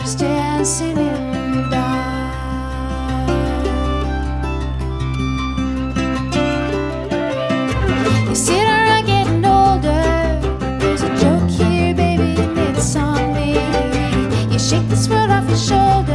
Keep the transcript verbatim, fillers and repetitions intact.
just dancing in the dark. You sit around getting older. There's a joke here, baby, and it's on me. You shake the sweat off your shoulder.